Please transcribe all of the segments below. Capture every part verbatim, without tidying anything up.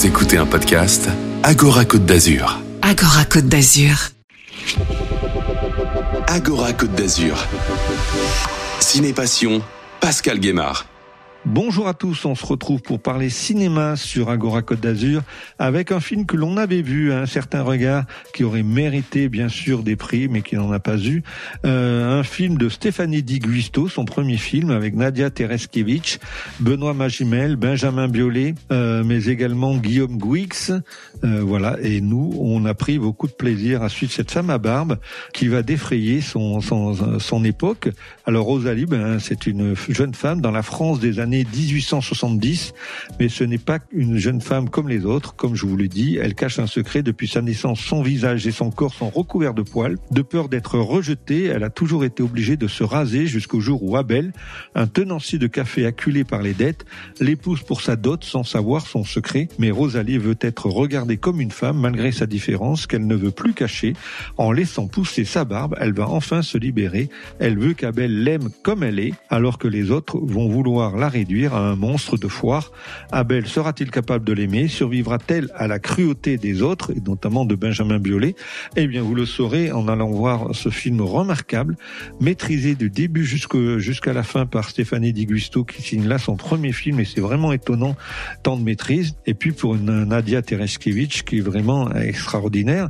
Vous écoutez un podcast Agora Côte d'Azur. Agora Côte d'Azur. Agora Côte d'Azur. Ciné Passion, Pascal Guémard. Bonjour à tous, on se retrouve pour parler cinéma sur Agora Côte d'Azur avec un film que l'on avait vu à un certain regard, qui aurait mérité bien sûr des prix mais qui n'en a pas eu. Euh, un film de Stéphanie Di Giusto, son premier film avec Nadia Tereskevich, Benoît Magimel, Benjamin Biolay, euh, mais également Guillaume Gouix. Euh, voilà, et nous, on a pris beaucoup de plaisir à suivre cette femme à barbe qui va défrayer son, son, son époque. Alors Rosalie, ben, c'est une jeune femme dans la France des années dix-huit cent soixante-dix, mais ce n'est pas une jeune femme comme les autres. Comme je vous l'ai dit, elle cache un secret. Depuis sa naissance, son visage et son corps sont recouverts de poils. De peur d'être rejetée, elle a toujours été obligée de se raser jusqu'au jour où Abel, un tenancier de café acculé par les dettes, l'épouse pour sa dot sans savoir son secret. Mais Rosalie veut être regardée comme une femme malgré sa différence qu'elle ne veut plus cacher. En laissant pousser sa barbe, elle va enfin se libérer. Elle veut qu'Abel l'aime comme elle est, alors que les autres vont vouloir la réduire à un monstre de foire. Abel sera-t-il capable de l'aimer? Survivra-t-elle à la cruauté des autres, et notamment de Benjamin Biolay? Eh bien, vous le saurez en allant voir ce film remarquable, maîtrisé du début jusqu'au, jusqu'à la fin par Stéphanie Di Giusto, qui signe là son premier film, et c'est vraiment étonnant, tant de maîtrise. Et puis pour une Nadia Tereskevich, qui est vraiment extraordinaire,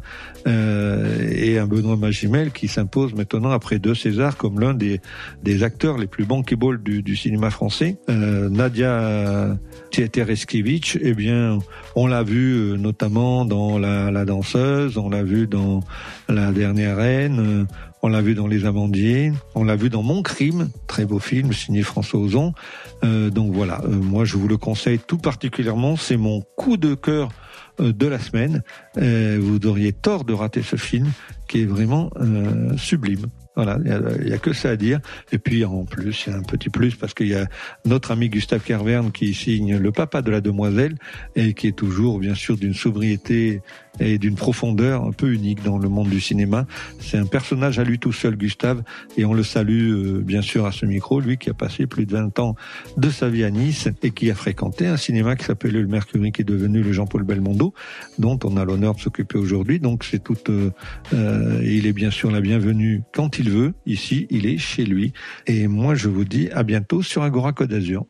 euh, et un Benoît Magimel qui s'impose maintenant après deux Césars comme l'un des, des acteurs les plus bankable du, du cinéma français. Euh, Nadia Tereskevich, eh bien, on l'a vu euh, notamment dans la, la danseuse, on l'a vu dans La Dernière Reine, euh, on l'a vu dans Les Amandiers, on l'a vu dans Mon Crime, très beau film signé François Ozon. Euh, donc voilà, euh, moi je vous le conseille tout particulièrement, c'est mon coup de cœur euh, de la semaine. Euh, vous auriez tort de rater ce film qui est vraiment euh, sublime. Voilà, il y, y a que ça à dire. Et puis en plus, il y a un petit plus parce qu'il y a notre ami Gustave Kervern qui signe Le Papa de la Demoiselle et qui est toujours bien sûr d'une sobriété et d'une profondeur un peu unique dans le monde du cinéma. C'est un personnage à lui tout seul, Gustave, et on le salue euh, bien sûr à ce micro, lui qui a passé plus de vingt ans de sa vie à Nice et qui a fréquenté un cinéma qui s'appelait le Mercury, qui est devenu le Jean-Paul Belmondo, dont on a l'honneur de s'occuper aujourd'hui. Donc c'est tout, euh, euh, il est bien sûr la bienvenue quand il veut. Ici, il est chez lui. Et moi, je vous dis à bientôt sur Agora Côte d'Azur.